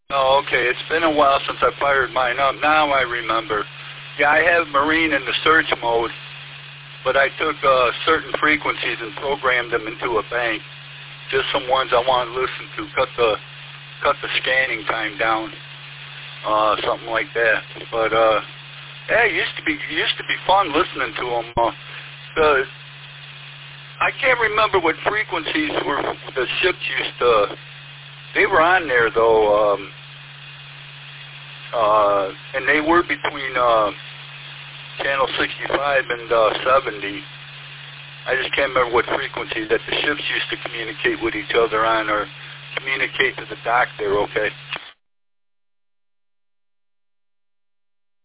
Oh, okay. It's been a while since I fired mine up. Now I remember. Yeah, I have Marine in the search mode, but I took certain frequencies and programmed them into a bank. Just some ones I want to listen to. Cut the scanning time down, something like that. But yeah, it used to be fun listening to them. I can't remember what frequencies were the ships used to. They were on there though, and they were between channel 65 and 70. I just can't remember what frequency that the ships used to communicate with each other on, or communicate to the dock there. Okay.